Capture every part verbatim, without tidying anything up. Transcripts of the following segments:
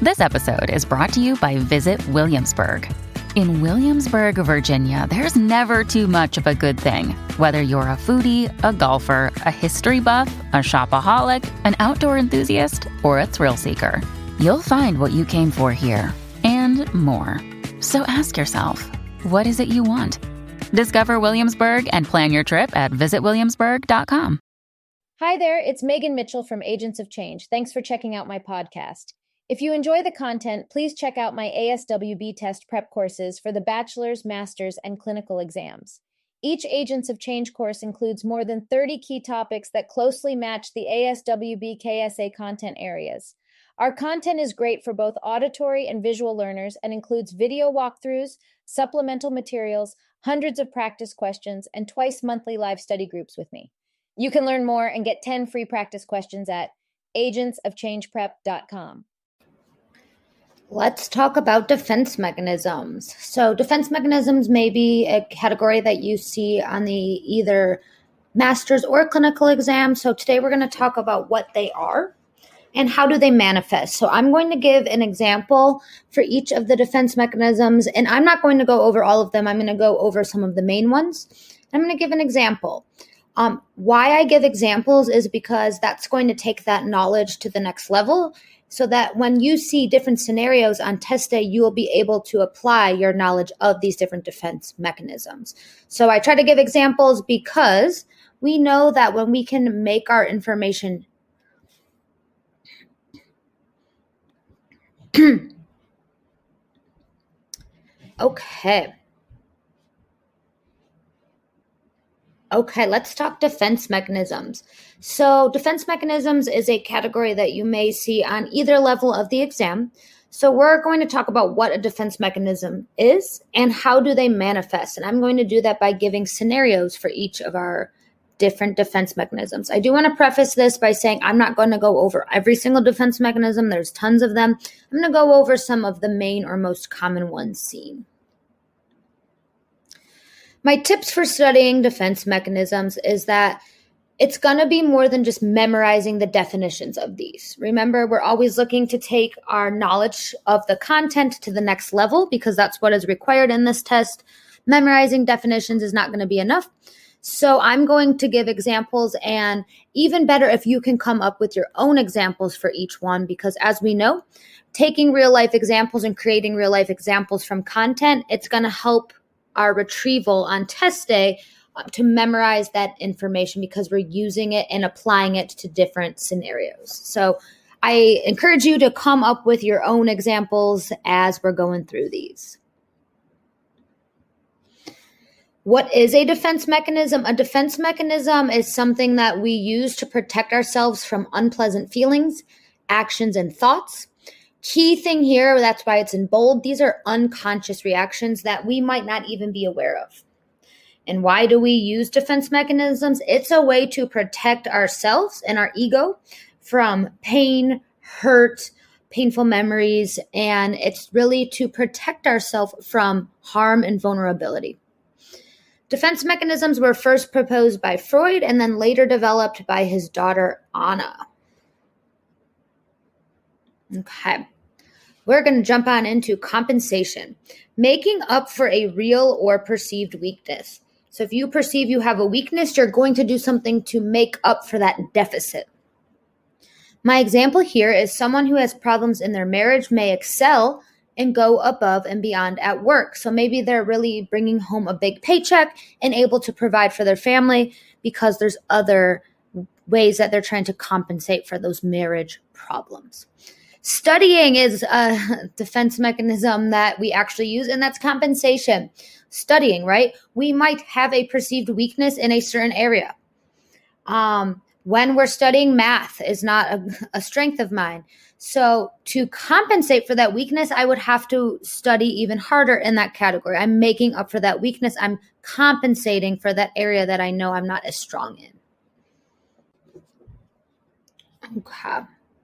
This episode is brought to you by Visit Williamsburg. In Williamsburg, Virginia, there's never too much of a good thing. Whether you're a foodie, a golfer, a history buff, a shopaholic, an outdoor enthusiast, or a thrill seeker, you'll find what you came for here and more. So ask yourself, what is it you want? Discover Williamsburg and plan your trip at visit williamsburg dot com. Hi there, it's Megan Mitchell from Agents of Change. Thanks for checking out my podcast. If you enjoy the content, please check out my A S W B test prep courses for the bachelor's, master's, and clinical exams. Each Agents of Change course includes more than thirty key topics that closely match the A S W B K S A content areas. Our content is great for both auditory and visual learners and includes video walkthroughs, supplemental materials, hundreds of practice questions, and twice monthly live study groups with me. You can learn more and get ten free practice questions at agents of change prep dot com. Let's talk about defense mechanisms. So defense mechanisms may be a category that you see on the either master's or clinical exam. So today we're going to talk about what they are and how do they manifest. So I'm going to give an example for each of the defense mechanisms, and I'm not going to go over all of them. I'm going to go over some of the main ones. I'm going to give an example. Um, why I give examples is because that's going to take that knowledge to the next level, so that when you see different scenarios on test day, you will be able to apply your knowledge of these different defense mechanisms. So I try to give examples because we know that when we can make our information okay. Okay, let's talk defense mechanisms. So defense mechanisms is a category that you may see on either level of the exam. So we're going to talk about what a defense mechanism is and how do they manifest. And I'm going to do that by giving scenarios for each of our different defense mechanisms. I do want to preface this by saying I'm not going to go over every single defense mechanism. There's tons of them. I'm going to go over some of the main or most common ones seen. My tips for studying defense mechanisms is that it's going to be more than just memorizing the definitions of these. Remember, we're always looking to take our knowledge of the content to the next level because that's what is required in this test. Memorizing definitions is not going to be enough. So I'm going to give examples, and even better if you can come up with your own examples for each one, because as we know, taking real life examples and creating real life examples from content, it's going to help our retrieval on test day uh, to memorize that information because we're using it and applying it to different scenarios. So I encourage you to come up with your own examples as we're going through these. What is a defense mechanism? A defense mechanism is something that we use to protect ourselves from unpleasant feelings, actions, and thoughts. Key thing here, that's why it's in bold, these are unconscious reactions that we might not even be aware of. And why do we use defense mechanisms? It's a way to protect ourselves and our ego from pain, hurt, painful memories, and it's really to protect ourselves from harm and vulnerability. Defense mechanisms were first proposed by Freud and then later developed by his daughter, Anna. Okay. We're going to jump on into compensation, making up for a real or perceived weakness. So if you perceive you have a weakness, you're going to do something to make up for that deficit. My example here is someone who has problems in their marriage may excel and go above and beyond at work. So maybe they're really bringing home a big paycheck and able to provide for their family because there's other ways that they're trying to compensate for those marriage problems. Studying is a defense mechanism that we actually use, and that's compensation. Studying, right? We might have a perceived weakness in a certain area. Um, when we're studying, math is not a, a strength of mine. So to compensate for that weakness, I would have to study even harder in that category. I'm making up for that weakness. I'm compensating for that area that I know I'm not as strong in. Okay.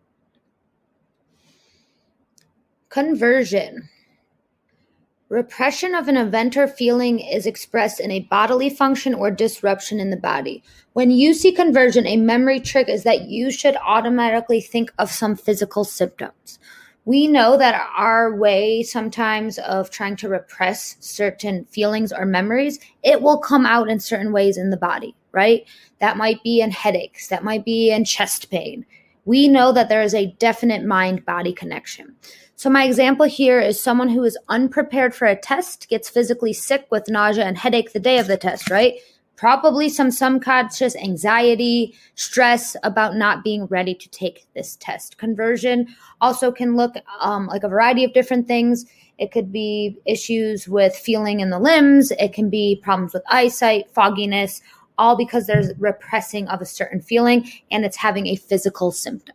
Conversion. Repression of an event or feeling is expressed in a bodily function or disruption in the body. When you see conversion, a memory trick is that you should automatically think of some physical symptoms. We know that our way sometimes of trying to repress certain feelings or memories, it will come out in certain ways in the body, right? That might be in headaches, that might be in chest pain. We know that there is a definite mind-body connection. So my example here is someone who is unprepared for a test, gets physically sick with nausea and headache the day of the test, right? Probably some subconscious anxiety, stress about not being ready to take this test. Conversion also can look um, like a variety of different things. It could be issues with feeling in the limbs. It can be problems with eyesight, fogginess, all because there's repressing of a certain feeling and it's having a physical symptom.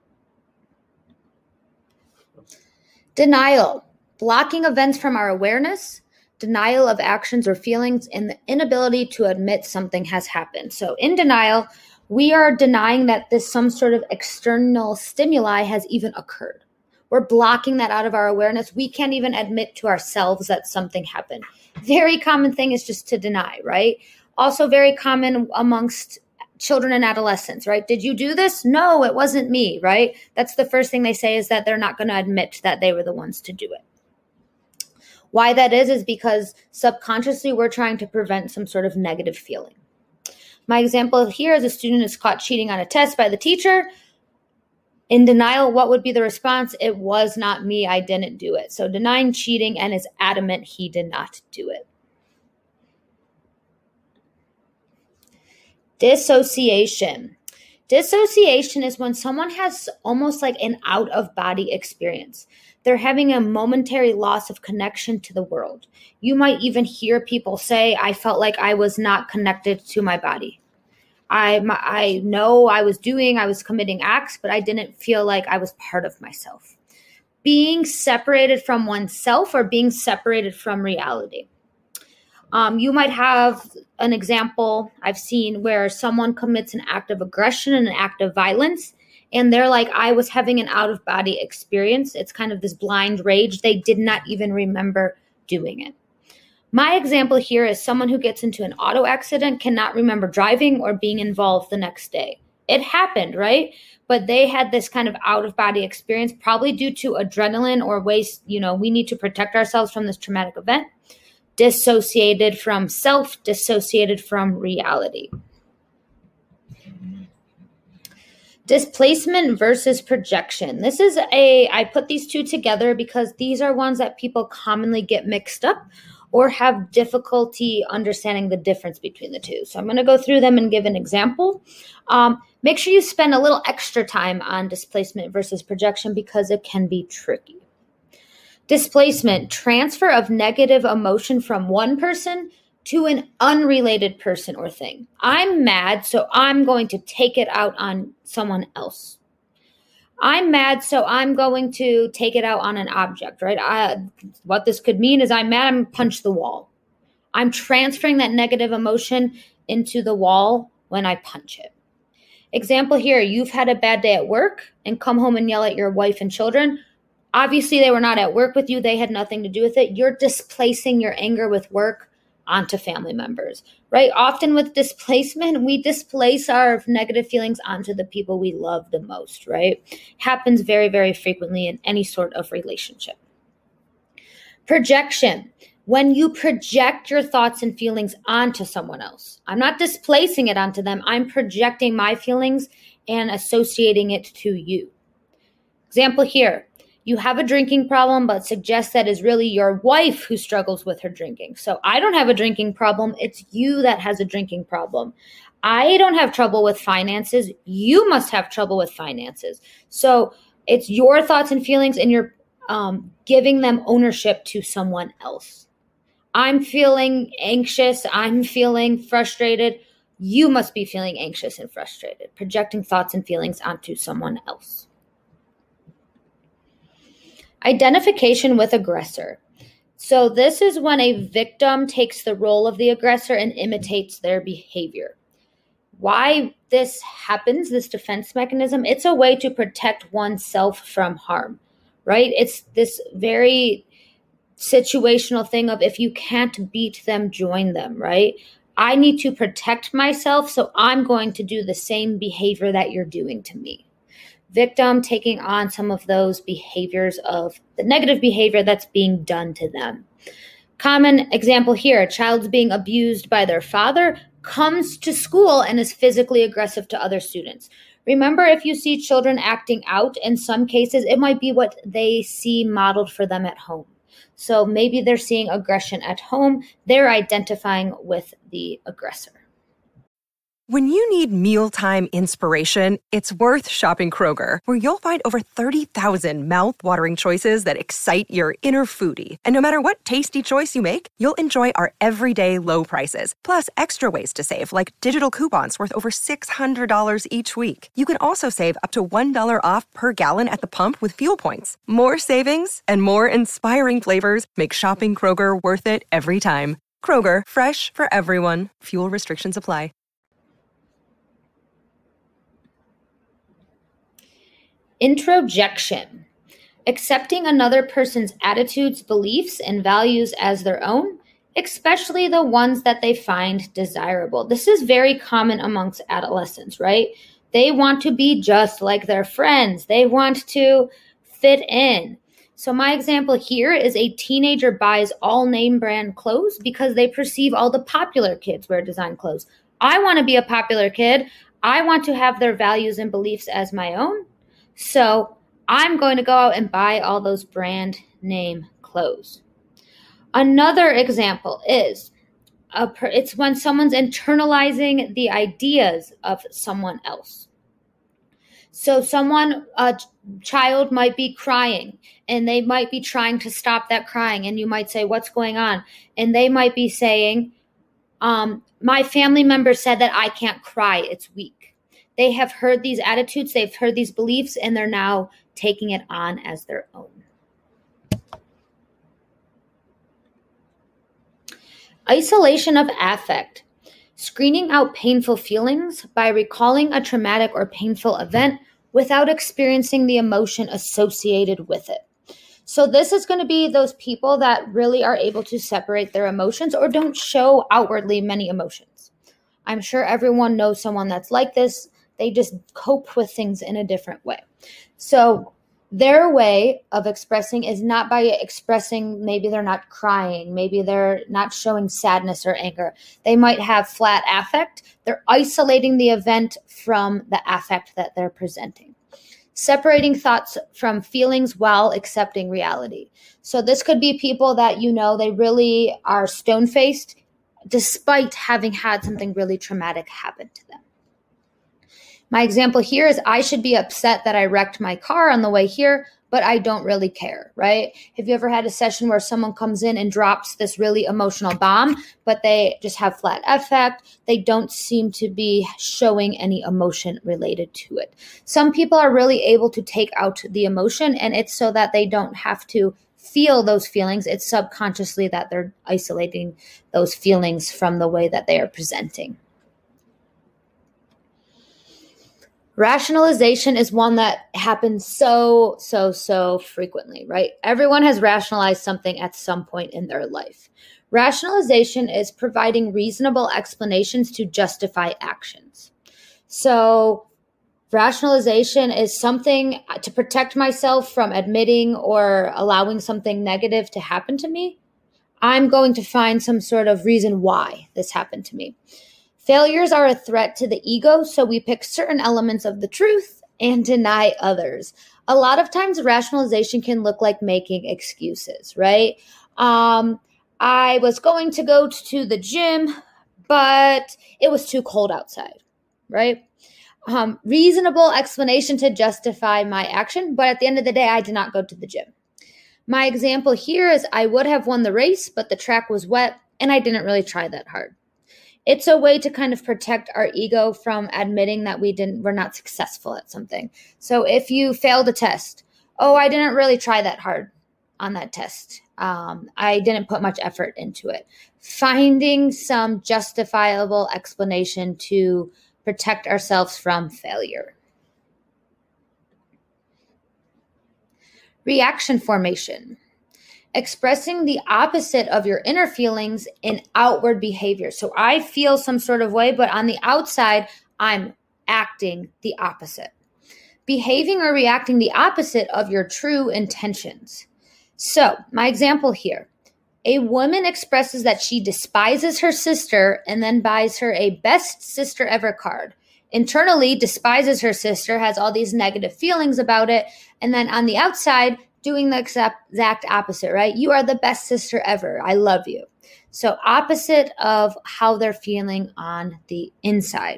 Denial, blocking events from our awareness, denial of actions or feelings, and the inability to admit something has happened. So in denial, we are denying that this some sort of external stimuli has even occurred. We're blocking that out of our awareness. We can't even admit to ourselves that something happened. Very common thing is just to deny, right? Also very common amongst children and adolescents, right? Did you do this? No, it wasn't me, right? That's the first thing they say, is that they're not going to admit that they were the ones to do it. Why that is, is because subconsciously we're trying to prevent some sort of negative feeling. My example here is a student is caught cheating on a test by the teacher. In denial, what would be the response? It was not me, I didn't do it. So denying cheating and is adamant he did not do it. Dissociation. Dissociation is when someone has almost like an out-of-body experience. They're having a momentary loss of connection to the world. You might even hear people say, I felt like I was not connected to my body. I, my, I know I was doing, I was committing acts, but I didn't feel like I was part of myself. Being separated from oneself or being separated from reality. Um, you might have an example I've seen where someone commits an act of aggression and an act of violence, and they're like, I was having an out-of-body experience. It's kind of this blind rage. They did not even remember doing it. My example here is someone who gets into an auto accident cannot remember driving or being involved the next day. It happened, right? But they had this kind of out-of-body experience, probably due to adrenaline or ways, you know, we need to protect ourselves from this traumatic event. Dissociated from self, dissociated from reality. Displacement versus projection. This is a, I put these two together because these are ones that people commonly get mixed up or have difficulty understanding the difference between the two. So I'm going to go through them and give an example. Um, make sure you spend a little extra time on displacement versus projection because it can be tricky. Displacement, transfer of negative emotion from one person to an unrelated person or thing. I'm mad, so I'm going to take it out on someone else. I'm mad, so I'm going to take it out on an object, right? I, what this could mean is I'm mad, I'm going to punch the wall. I'm transferring that negative emotion into the wall when I punch it. Example here, you've had a bad day at work and come home and yell at your wife and children. Obviously, they were not at work with you. They had nothing to do with it. You're displacing your anger with work onto family members, right? Often with displacement, we displace our negative feelings onto the people we love the most, right? Happens very, very frequently in any sort of relationship. Projection. When you project your thoughts and feelings onto someone else. I'm not displacing it onto them. I'm projecting my feelings and associating it to you. Example here. You have a drinking problem, but suggest that is really your wife who struggles with her drinking. So I don't have a drinking problem. It's you that has a drinking problem. I don't have trouble with finances. You must have trouble with finances. So it's your thoughts and feelings, and you're um, giving them ownership to someone else. I'm feeling anxious. I'm feeling frustrated. You must be feeling anxious and frustrated, projecting thoughts and feelings onto someone else. Identification with aggressor. So this is when a victim takes the role of the aggressor and imitates their behavior. Why this happens, this defense mechanism, it's a way to protect oneself from harm, right? It's this very situational thing of if you can't beat them, join them, right? I need to protect myself, so I'm going to do the same behavior that you're doing to me. victim taking on some of those behaviors of the negative behavior that's being done to them. Common example here, a child's being abused by their father, comes to school and is physically aggressive to other students. Remember, if you see children acting out, in some cases, it might be what they see modeled for them at home. So maybe they're seeing aggression at home. They're identifying with the aggressor. When you need mealtime inspiration, it's worth shopping Kroger, where you'll find over thirty thousand mouth-watering choices that excite your inner foodie. And no matter what tasty choice you make, you'll enjoy our everyday low prices, plus extra ways to save, like digital coupons worth over six hundred dollars each week. You can also save up to one dollar off per gallon at the pump with fuel points. More savings and more inspiring flavors make shopping Kroger worth it every time. Kroger, fresh for everyone. Fuel restrictions apply. Introjection. Accepting another person's attitudes, beliefs, and values as their own, especially the ones that they find desirable. This is very common amongst adolescents, right? They want to be just like their friends. They want to fit in. So my example here is a teenager buys all name brand clothes because they perceive all the popular kids wear design clothes. I want to be a popular kid. I want to have their values and beliefs as my own. So I'm going to go out and buy all those brand name clothes. Another example is a per, it's when someone's internalizing the ideas of someone else. So someone, a child might be crying and they might be trying to stop that crying. And you might say, what's going on? And they might be saying, um, my family member said that I can't cry. It's weak. They have heard these attitudes, they've heard these beliefs, and they're now taking it on as their own. Isolation of affect. Screening out painful feelings by recalling a traumatic or painful event without experiencing the emotion associated with it. So this is going to be those people that really are able to separate their emotions or don't show outwardly many emotions. I'm sure everyone knows someone that's like this. They just cope with things in a different way. So their way of expressing is not by expressing, maybe they're not crying, maybe they're not showing sadness or anger. They might have flat affect. They're isolating the event from the affect that they're presenting. Separating thoughts from feelings while accepting reality. So this could be people that, you know, they really are stone-faced despite having had something really traumatic happen to them. My example here is I should be upset that I wrecked my car on the way here, but I don't really care, right? Have you ever had a session where someone comes in and drops this really emotional bomb, but they just have flat affect? They don't seem to be showing any emotion related to it. Some people are really able to take out the emotion, and it's so that they don't have to feel those feelings. It's subconsciously that they're isolating those feelings from the way that they are presenting. Rationalization is one that happens so, so, so frequently, right? Everyone has rationalized something at some point in their life. Rationalization is providing reasonable explanations to justify actions. So rationalization is something to protect myself from admitting or allowing something negative to happen to me. I'm going to find some sort of reason why this happened to me. Failures are a threat to the ego, so we pick certain elements of the truth and deny others. A lot of times rationalization can look like making excuses, right? Um, I was going to go to the gym, but it was too cold outside, right? Um, reasonable explanation to justify my action, but at the end of the day, I did not go to the gym. My example here is I would have won the race, but the track was wet and I didn't really try that hard. It's a way to kind of protect our ego from admitting that we didn't, we're not successful at something. So if you failed a test, oh, I didn't really try that hard on that test. Um, I didn't put much effort into it. Finding some justifiable explanation to protect ourselves from failure. Reaction formation. Expressing the opposite of your inner feelings in outward behavior. So I feel some sort of way, but on the outside, I'm acting the opposite. behaving or reacting the opposite of your true intentions. So, my example here. A woman expresses that she despises her sister and then buys her a best sister ever card. Internally, despises her sister, has all these negative feelings about it, and then on the outside, doing the exact opposite, right? You are the best sister ever. I love you. So opposite of how they're feeling on the inside.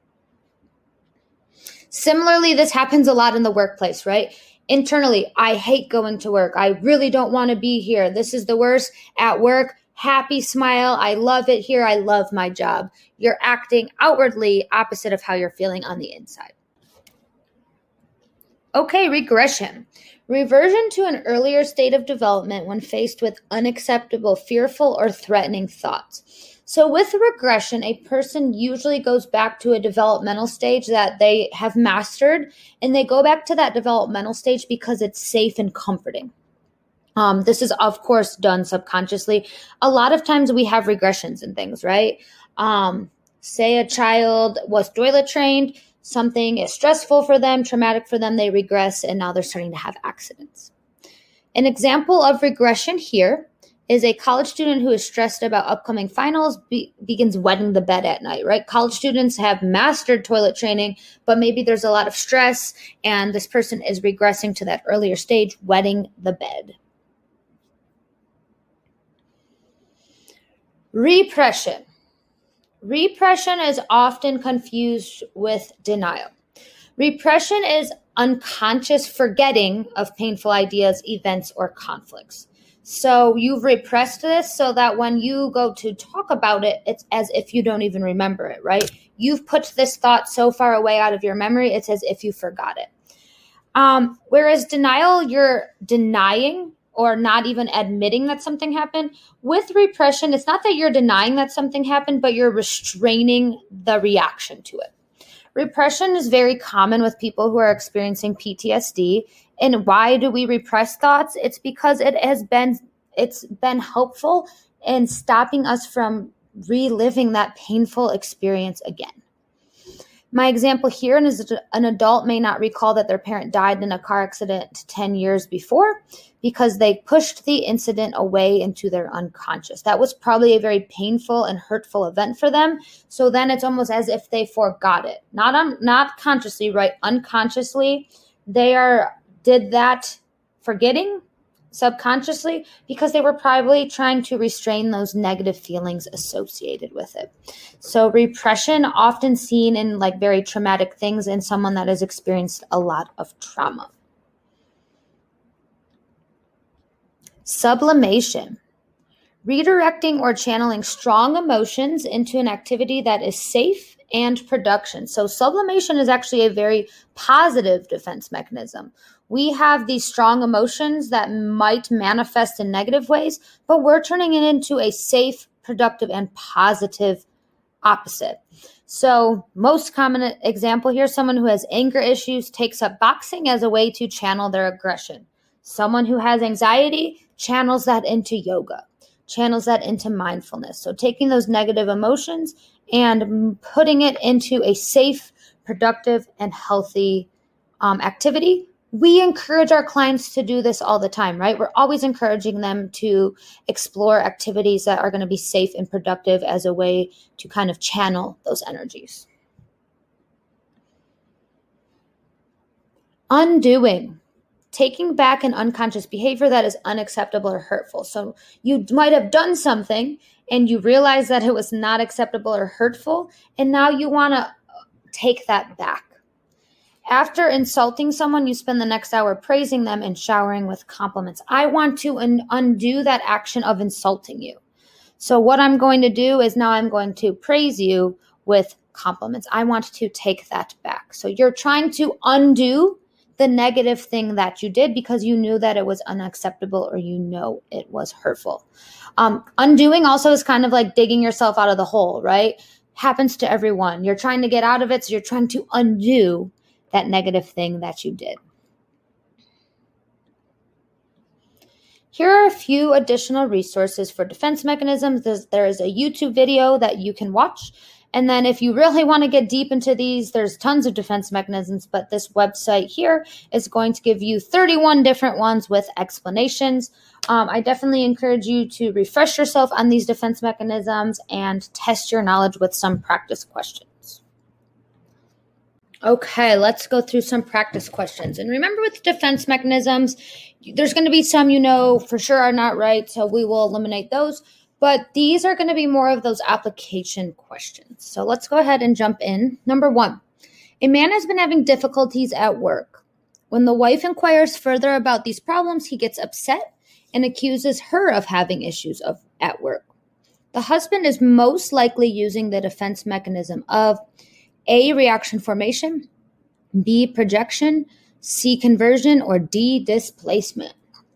Similarly, this happens a lot in the workplace, right? Internally, I hate going to work. I really don't want to be here. This is the worst. At work, happy smile. I love it here. I love my job. You're acting outwardly opposite of how you're feeling on the inside. Okay, regression. Reversion to an earlier state of development when faced with unacceptable, fearful, or threatening thoughts. So with regression, a person usually goes back to a developmental stage that they have mastered, and they go back to that developmental stage because it's safe and comforting. Um, this is, of course, done subconsciously. A lot of times we have regressions and things, right? Um, say a child was toilet trained, something is stressful for them, traumatic for them, they regress, and now they're starting to have accidents. An example of regression here is a college student who is stressed about upcoming finals be- begins wetting the bed at night, right? College students have mastered toilet training, but maybe there's a lot of stress, and this person is regressing to that earlier stage, wetting the bed. Repression. Repression is often confused with denial. Repression is unconscious forgetting of painful ideas, events, or conflicts. So you've repressed this so that when you go to talk about it, it's as if you don't even remember it, right? You've put this thought so far away out of your memory, it's as if you forgot it. Um, whereas denial, you're denying or not even admitting that something happened. With repression, it's not that you're denying that something happened, but you're restraining the reaction to it. Repression is very common with people who are experiencing P T S D. And why do we repress thoughts? It's because it has been, it's been helpful in stopping us from reliving that painful experience again. My example here is an adult may not recall that their parent died in a car accident ten years before because they pushed the incident away into their unconscious. That was probably a very painful and hurtful event for them. So then it's almost as if they forgot it. Not un, not consciously, right? Unconsciously, they are did that forgetting subconsciously because they were probably trying to restrain those negative feelings associated with it. So repression, often seen in like very traumatic things in someone that has experienced a lot of trauma. Sublimation. Redirecting or channeling strong emotions into an activity that is safe and production. So sublimation is actually a very positive defense mechanism. We have these strong emotions that might manifest in negative ways, but we're turning it into a safe, productive, and positive opposite. So most common example here, someone who has anger issues takes up boxing as a way to channel their aggression. Someone who has anxiety channels that into yoga, channels that into mindfulness. So taking those negative emotions and putting it into a safe, productive, and healthy um, activity. We encourage our clients to do this all the time, right? We're always encouraging them to explore activities that are going to be safe and productive as a way to kind of channel those energies. Undoing. Taking back an unconscious behavior that is unacceptable or hurtful. So you might have done something and you realize that it was not acceptable or hurtful, and now you want to take that back. After insulting someone, you spend the next hour praising them and showering with compliments. I want to un- undo that action of insulting you. So what I'm going to do is now I'm going to praise you with compliments. I want to take that back. So you're trying to undo the negative thing that you did because you knew that it was unacceptable or you know it was hurtful. Um, undoing also is kind of like digging yourself out of the hole, right? Happens to everyone. You're trying to get out of it, so you're trying to undo that negative thing that you did. Here are a few additional resources for defense mechanisms. There's, there is a YouTube video that you can watch, And then if you really want to get deep into these, there's tons of defense mechanisms, but this website here is going to give you thirty-one different ones with explanations. Um, I definitely encourage you to refresh yourself on these defense mechanisms and test your knowledge with some practice questions. Okay, let's go through some practice questions. And remember, with defense mechanisms, there's going to be some you know for sure are not right, so we will eliminate those. But these are going to be more of those application questions. So let's go ahead and jump in. Number one, a man has been having difficulties at work. When the wife inquires further about these problems, he gets upset and accuses her of having issues of, at work. The husband is most likely using the defense mechanism of A, reaction formation, B, projection, C, conversion, or D, displacement.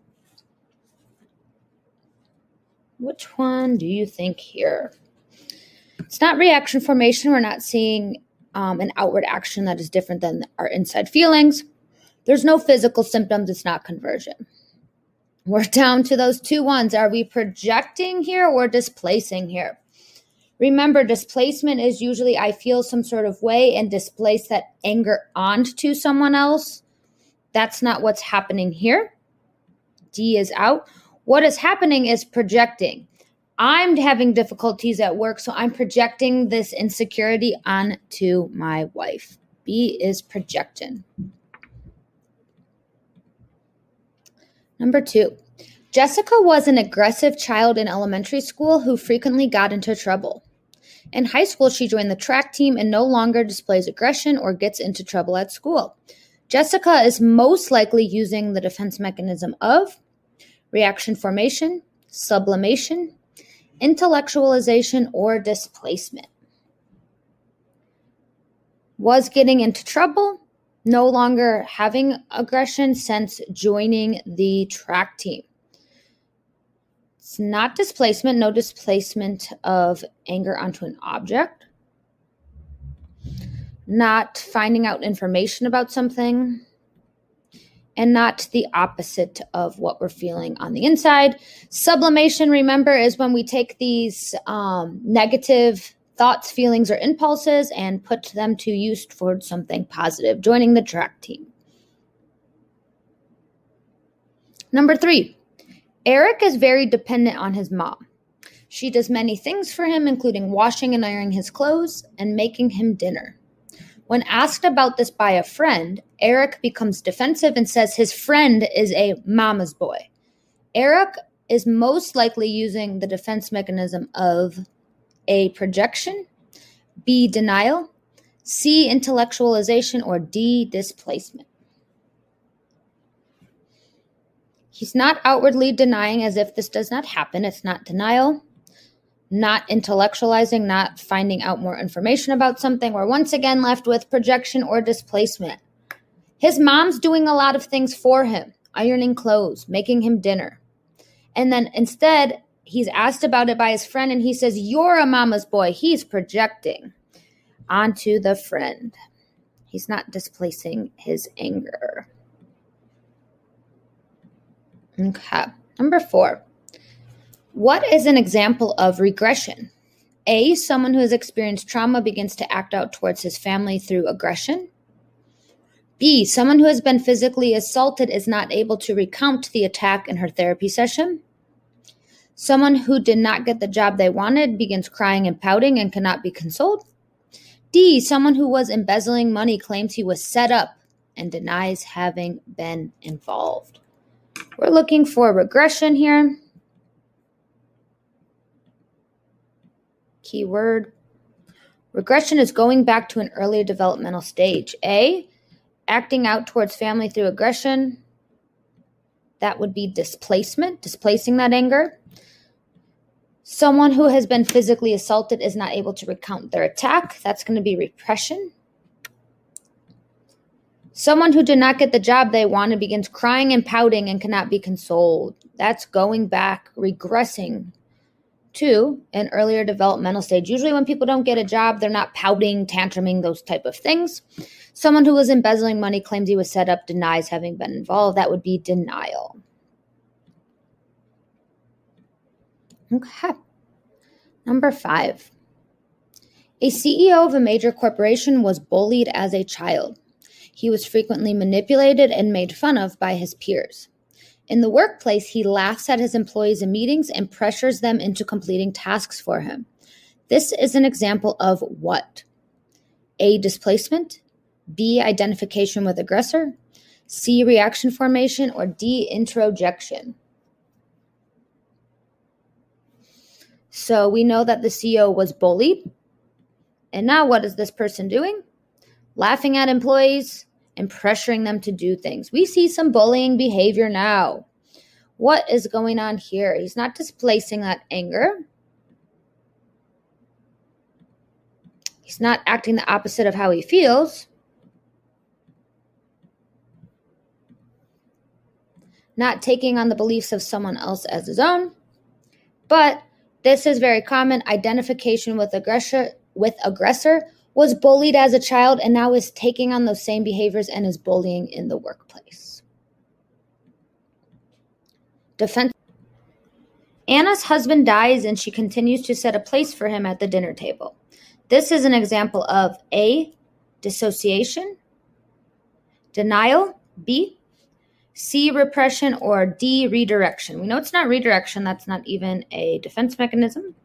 Which one do you think here? It's not reaction formation. We're not seeing um, an outward action that is different than our inside feelings. There's no physical symptoms. It's not conversion. We're down to those two ones. Are we projecting here or displacing here? Remember, displacement is usually I feel some sort of way and displace that anger onto someone else. That's not what's happening here. D is out. What is happening is projecting. I'm having difficulties at work, so I'm projecting this insecurity onto my wife. B is projection. Number two, Jessica was an aggressive child in elementary school who frequently got into trouble. In high school, she joined the track team and no longer displays aggression or gets into trouble at school. Jessica is most likely using the defense mechanism of reaction formation, sublimation, intellectualization, or displacement. Was getting into trouble, no longer having aggression since joining the track team. It's not displacement, no displacement of anger onto an object. Not finding out information about something. And not the opposite of what we're feeling on the inside. Sublimation, remember, is when we take these um, negative thoughts, feelings, or impulses and put them to use towards something positive, joining the track team. Number three, Eric is very dependent on his mom. She does many things for him, including washing and ironing his clothes and making him dinner. When asked about this by a friend, Eric becomes defensive and says his friend is a mama's boy. Eric is most likely using the defense mechanism of A, projection, B, denial, C, intellectualization, or D, displacement. He's not outwardly denying as if this does not happen. It's not denial. Not intellectualizing, not finding out more information about something. We're once again left with projection or displacement. His mom's doing a lot of things for him, ironing clothes, making him dinner. And then instead, he's asked about it by his friend, and he says, "You're a mama's boy." He's projecting onto the friend. He's not displacing his anger. Okay, number four. What is an example of regression? A, someone who has experienced trauma begins to act out towards his family through aggression. B, someone who has been physically assaulted is not able to recount the attack in her therapy session. Someone who did not get the job they wanted begins crying and pouting and cannot be consoled. D, someone who was embezzling money claims he was set up and denies having been involved. We're looking for regression here. Keyword. Regression is going back to an earlier developmental stage. A, acting out towards family through aggression. That would be displacement, displacing that anger. Someone who has been physically assaulted is not able to recount their attack. That's going to be repression. Someone who did not get the job they wanted begins crying and pouting and cannot be consoled. That's going back, regressing to an earlier developmental stage. Usually when people don't get a job, they're not pouting, tantruming, those type of things. Someone who was embezzling money claims he was set up, denies having been involved. That would be denial. Okay. Number five. A C E O of a major corporation was bullied as a child. He was frequently manipulated and made fun of by his peers. In the workplace, he laughs at his employees in meetings and pressures them into completing tasks for him. This is an example of what? A. Displacement, B. Identification with aggressor, C. Reaction formation, or D. Introjection. So we know that the C E O was bullied. And now what is this person doing? Laughing at employees and pressuring them to do things. We see some bullying behavior now. What is going on here? He's not displacing that anger. He's not acting the opposite of how he feels. Not taking on the beliefs of someone else as his own. But this is very common. Identification with aggressor, with aggressor was bullied as a child and now is taking on those same behaviors and is bullying in the workplace. Defense. Anna's husband dies and she continues to set a place for him at the dinner table. This is an example of A. Dissociation, denial, B. C. Repression, or D. Redirection. We know it's not redirection. That's not even a defense mechanism.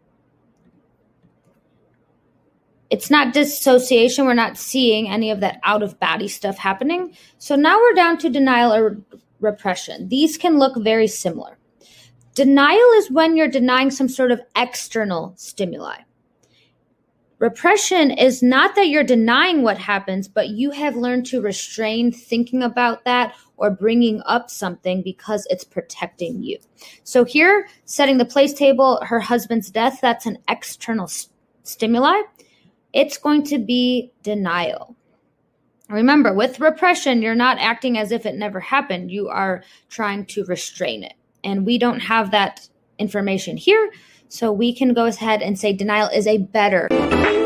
It's not dissociation. We're not seeing any of that out-of-body stuff happening. So now we're down to denial or repression. These can look very similar. Denial is when you're denying some sort of external stimuli. Repression is not that you're denying what happens, but you have learned to restrain thinking about that or bringing up something because it's protecting you. So here, setting the place table, her husband's death, that's an external st- stimuli. It's going to be denial. Remember, with repression, you're not acting as if it never happened. You are trying to restrain it. And we don't have that information here, so we can go ahead and say denial is a better